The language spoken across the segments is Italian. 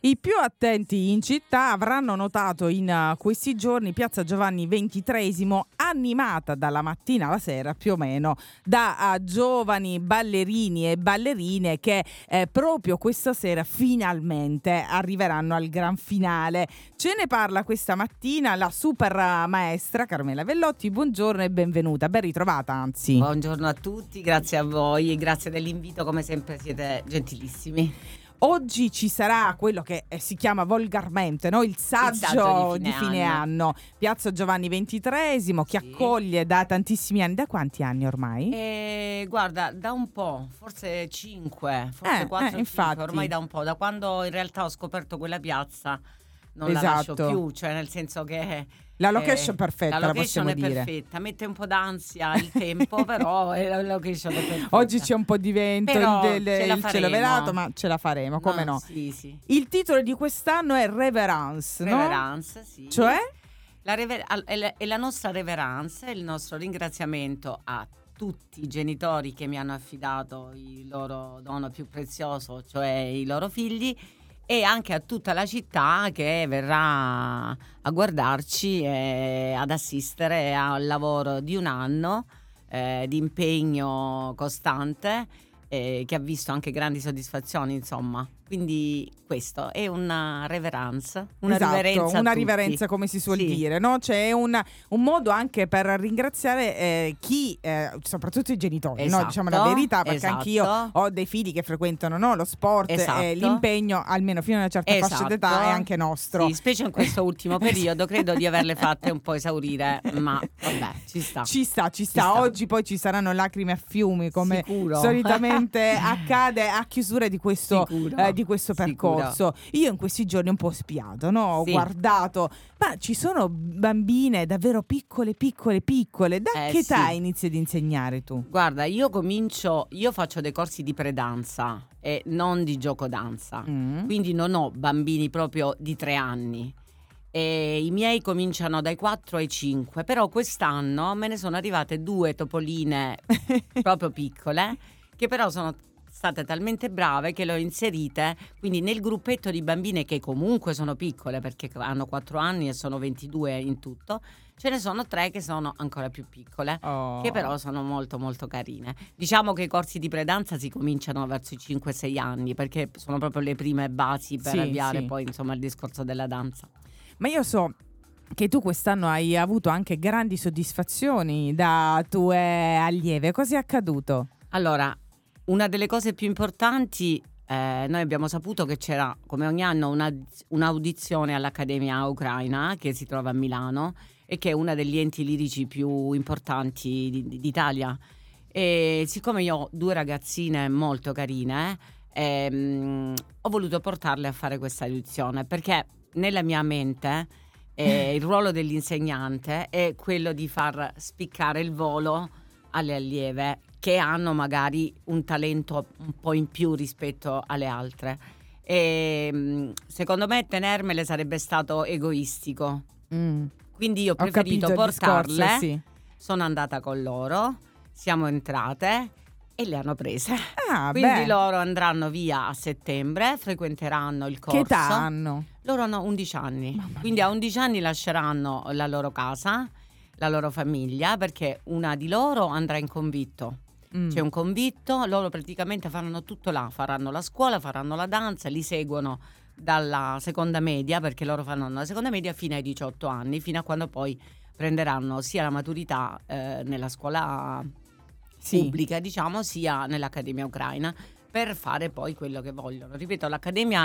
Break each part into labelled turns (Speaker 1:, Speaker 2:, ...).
Speaker 1: I più attenti in città avranno notato in questi giorni Piazza Giovanni XXIII animata dalla mattina alla sera più o meno da giovani ballerini e ballerine che proprio questa sera finalmente arriveranno al gran finale. Ce ne parla questa mattina la super maestra Carmela Vellotti. Buongiorno e benvenuta, ben ritrovata anzi.
Speaker 2: Buongiorno a tutti, grazie a voi e grazie dell'invito, come sempre siete gentilissimi.
Speaker 1: Oggi ci sarà quello che si chiama volgarmente, no? il saggio di fine anno. Piazza Giovanni XXIII che accoglie da tantissimi anni. Da quanti anni ormai?
Speaker 2: Guarda, da un po', forse 5, forse 4,
Speaker 1: infatti.
Speaker 2: ormai da un po', da quando in realtà ho scoperto quella piazza non la
Speaker 1: Esatto.
Speaker 2: lascio più, cioè nel senso che
Speaker 1: La location è perfetta,
Speaker 2: la
Speaker 1: la
Speaker 2: location
Speaker 1: possiamo
Speaker 2: è
Speaker 1: dire.
Speaker 2: perfetta, mette un po' d'ansia il tempo, però la location è perfetta.
Speaker 1: Oggi c'è un po' di vento,
Speaker 2: Però
Speaker 1: il
Speaker 2: ce la
Speaker 1: cielo velato,
Speaker 2: faremo.
Speaker 1: ma ce la faremo, come no?
Speaker 2: Sì.
Speaker 1: Il titolo di quest'anno è Reverence, no?
Speaker 2: Reverence, sì.
Speaker 1: Cioè?
Speaker 2: È la nostra reverence, è il nostro ringraziamento a tutti i genitori che mi hanno affidato il loro dono più prezioso, cioè i loro figli, e anche a tutta la città che verrà a guardarci e ad assistere al lavoro di un anno di impegno costante che ha visto anche grandi soddisfazioni, insomma. Quindi questo è una reverence, una riverenza a tutti.
Speaker 1: Riverenza, come si suol dire, no? C'è un modo anche per ringraziare chi, soprattutto i genitori, no? Diciamo la verità, perché anch'io ho dei figli che frequentano, no? Lo sport, e l'impegno, almeno fino a una certa fascia d'età, è anche nostro.
Speaker 2: Sì, specie in questo ultimo periodo, credo di averle fatte un po' esaurire, ma vabbè, ci sta.
Speaker 1: Oggi poi ci saranno lacrime a fiumi, come solitamente accade a chiusura di questo percorso. Io in questi giorni un po' spiato, no? Ho guardato, ma ci sono bambine davvero piccole. Da che età inizi ad insegnare tu?
Speaker 2: Guarda, io faccio dei corsi di predanza e non di giocodanza, quindi non ho bambini proprio di 3 anni. E i miei cominciano dai 4 ai 5, però quest'anno me ne sono arrivate 2 topoline proprio piccole, che però sono state talmente brave che le ho inserite quindi nel gruppetto di bambine che comunque sono piccole, perché hanno 4 anni e sono 22 in tutto. Ce ne sono 3 che sono ancora più piccole, che però sono molto molto carine. Diciamo che i corsi di predanza si cominciano verso i 5-6 anni, perché sono proprio le prime basi per avviare poi insomma il discorso della danza.
Speaker 1: Ma io so che tu quest'anno hai avuto anche grandi soddisfazioni da tue allieve. Cosa è accaduto?
Speaker 2: Allora, una delle cose più importanti, noi abbiamo saputo che c'era, come ogni anno, un'audizione all'Accademia Ucraina che si trova a Milano e che è una degli enti lirici più importanti d'Italia. E siccome io ho 2 ragazzine molto carine, ho voluto portarle a fare questa audizione, perché nella mia mente il ruolo dell'insegnante è quello di far spiccare il volo alle allieve che hanno magari un talento un po' in più rispetto alle altre, e secondo me tenermele sarebbe stato egoistico, quindi io ho preferito portarle. Sono andata con loro, siamo entrate e le hanno prese, quindi loro andranno via a settembre, frequenteranno il corso.
Speaker 1: Che età hanno?
Speaker 2: Loro hanno 11 anni, quindi a 11 anni lasceranno la loro casa, la loro famiglia, perché una di loro andrà in convitto. C'è un convitto, loro praticamente faranno tutto là, faranno la scuola, faranno la danza, li seguono dalla seconda media, perché loro fanno la seconda media fino ai 18 anni, fino a quando poi prenderanno sia la maturità nella scuola pubblica, diciamo, sia nell'Accademia Ucraina, per fare poi quello che vogliono. Ripeto, l'Accademia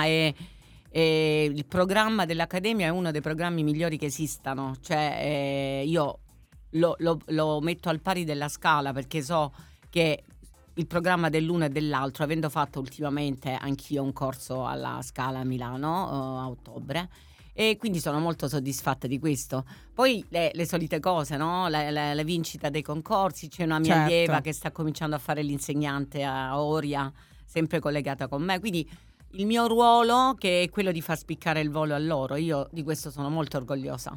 Speaker 2: il programma dell'Accademia è uno dei programmi migliori che esistano, cioè io lo metto al pari della Scala, perché so che il programma dell'uno e dell'altro, avendo fatto ultimamente anch'io un corso alla Scala a Milano a ottobre, e quindi sono molto soddisfatta di questo. Poi le solite cose, no? La vincita dei concorsi, c'è una mia allieva che sta cominciando a fare l'insegnante a Oria, sempre collegata con me, quindi il mio ruolo, che è quello di far spiccare il volo a loro, io di questo sono molto orgogliosa.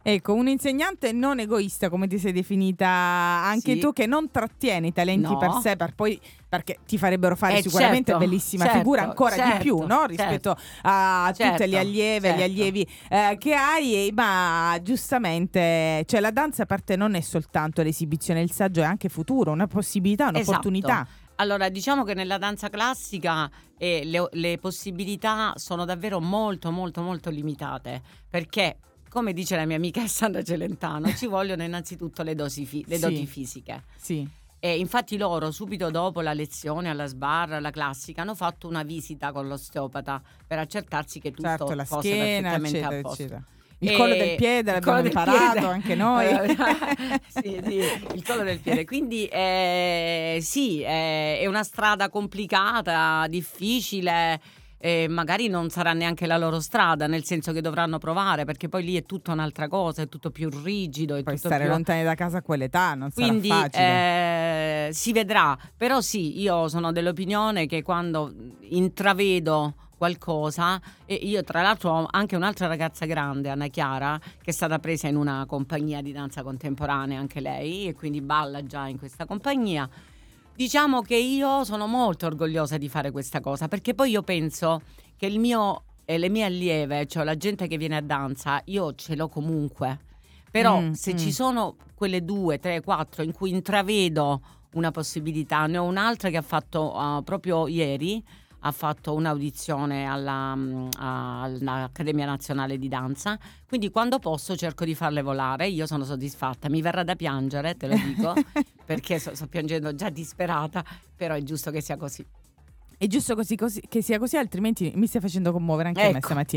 Speaker 1: Ecco, un insegnante non egoista, come ti sei definita anche tu, che non trattiene i talenti per sé, perché ti farebbero fare sicuramente bellissima figura, ancora di più, no? Rispetto a tutte le allieve, gli allievi che hai, ma giustamente, cioè la danza per te non è soltanto l'esibizione, il saggio è anche futuro, una possibilità, un'opportunità.
Speaker 2: Allora, diciamo che nella danza classica le possibilità sono davvero molto molto molto limitate, perché come dice la mia amica Alessandra Celentano, ci vogliono innanzitutto le doti fisiche.
Speaker 1: Sì.
Speaker 2: E infatti loro subito dopo la lezione alla sbarra, alla classica, hanno fatto una visita con l'osteopata per accertarsi che tutto
Speaker 1: la
Speaker 2: fosse
Speaker 1: schiena,
Speaker 2: perfettamente
Speaker 1: eccetera,
Speaker 2: a posto.
Speaker 1: eccetera. Il collo del piede l'abbiamo imparato anche noi.
Speaker 2: Sì, il collo del piede. Quindi sì, è una strada complicata, difficile. Magari non sarà neanche la loro strada, nel senso che dovranno provare, perché poi lì è tutta un'altra cosa, è tutto più rigido,
Speaker 1: poi stare lontani da casa a quell'età non sarà facile.
Speaker 2: Quindi si vedrà, però sì, io sono dell'opinione che quando intravedo qualcosa, e io tra l'altro ho anche un'altra ragazza grande, Anna Chiara, che è stata presa in una compagnia di danza contemporanea anche lei, e quindi balla già in questa compagnia. Diciamo che io sono molto orgogliosa di fare questa cosa, perché poi io penso che il mio e le mie allieve, cioè la gente che viene a danza, io ce l'ho comunque. Però se ci sono quelle 2, 3, 4 in cui intravedo una possibilità, ne ho un'altra che ha fatto proprio ieri, ha fatto un'audizione all'Accademia Nazionale di Danza, quindi quando posso cerco di farle volare, io sono soddisfatta, mi verrà da piangere, te lo dico, perché sto piangendo già disperata, però è giusto che sia così.
Speaker 1: È giusto così, che sia così, altrimenti mi stai facendo commuovere anche a me stamattina.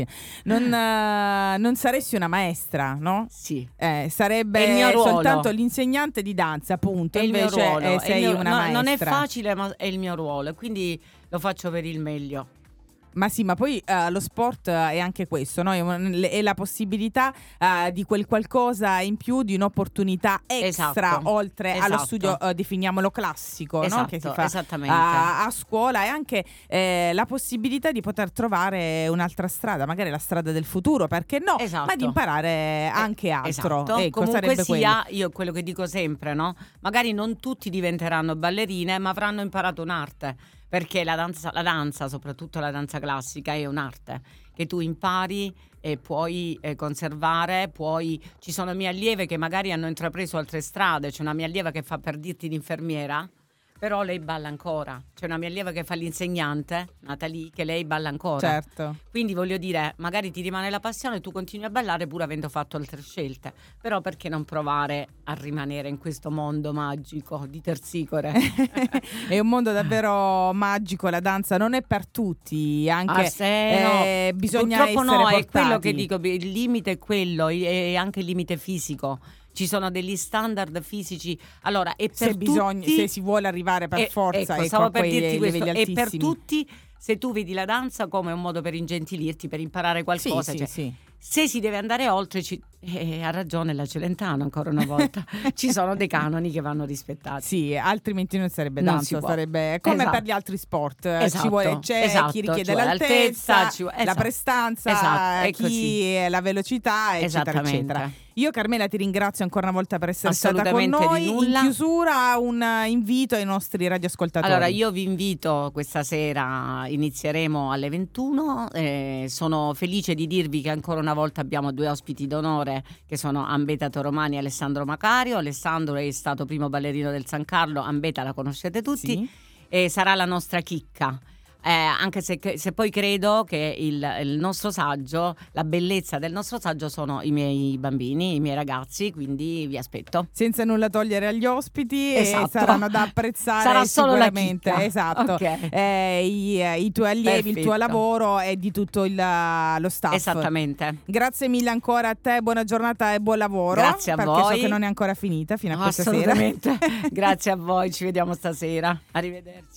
Speaker 1: Non saresti una maestra, no?
Speaker 2: Sì.
Speaker 1: Sarebbe
Speaker 2: il mio ruolo.
Speaker 1: Soltanto l'insegnante di danza, appunto.
Speaker 2: È il
Speaker 1: invece
Speaker 2: mio ruolo.
Speaker 1: sei una maestra.
Speaker 2: Non è facile, ma è il mio ruolo, quindi lo faccio per il meglio.
Speaker 1: Ma sì, ma poi lo sport è anche questo, no? È la possibilità di quel qualcosa in più, di un'opportunità extra, oltre allo studio, definiamolo classico, no? Che si fa a scuola, e anche la possibilità di poter trovare un'altra strada, magari la strada del futuro, perché no? Ma di imparare anche altro. Ecco,
Speaker 2: comunque
Speaker 1: sarebbe
Speaker 2: sia, io quello che dico sempre, no? Magari non tutti diventeranno ballerine, ma avranno imparato un'arte. Perché la danza, soprattutto la danza classica, è un'arte che tu impari e puoi conservare. Ci sono mie allieve che magari hanno intrapreso altre strade. C'è una mia allieva che fa, per dirti, l'infermiera, però lei balla ancora. C'è una mia allieva che fa l'insegnante, Natalie, che lei balla ancora.
Speaker 1: Certo.
Speaker 2: Quindi voglio dire, magari ti rimane la passione e tu continui a ballare pur avendo fatto altre scelte. Però perché non provare a rimanere in questo mondo magico di Tersicore?
Speaker 1: È un mondo davvero magico, la danza non è per tutti, anche bisogna
Speaker 2: purtroppo
Speaker 1: essere portati.
Speaker 2: È quello che dico, il limite è quello, e anche il limite fisico. Ci sono degli standard fisici. Allora, e per tutti,
Speaker 1: se si vuole arrivare per forza,
Speaker 2: stavo per dirti questo,
Speaker 1: livelli altissimi.
Speaker 2: E per tutti, se tu vedi la danza come un modo per ingentilirti, per imparare qualcosa, se si deve andare oltre, ha ragione la Celentano ancora una volta, ci sono dei canoni che vanno rispettati.
Speaker 1: Sì, altrimenti non sarebbe danza, sarebbe come per gli altri sport. Ci vuole, chi richiede l'altezza, la prestanza, chi la velocità, eccetera, eccetera. Io, Carmela, ti ringrazio ancora una volta per essere stata con noi. In chiusura, un invito ai nostri radioascoltatori.
Speaker 2: Allora, io vi invito questa sera, inizieremo alle 21. Sono felice di dirvi che ancora una volta abbiamo 2 ospiti d'onore, che sono Ambeta Toromani e Alessandro Macario. Alessandro è stato primo ballerino del San Carlo, Ambeta la conoscete tutti, e sarà la nostra chicca. Anche se poi credo che il nostro saggio, la bellezza del nostro saggio sono i miei bambini, i miei ragazzi, quindi vi aspetto.
Speaker 1: Senza nulla togliere agli ospiti, saranno da apprezzare.
Speaker 2: Sarà solo
Speaker 1: sicuramente.
Speaker 2: La chicca.
Speaker 1: Esatto. I tuoi allievi, il tuo lavoro e di tutto lo staff.
Speaker 2: Esattamente.
Speaker 1: Grazie mille ancora a te, buona giornata e buon lavoro.
Speaker 2: Grazie a voi.
Speaker 1: Perché so che non è ancora finita fino a questa sera.
Speaker 2: Assolutamente. Grazie a voi, ci vediamo stasera. Arrivederci.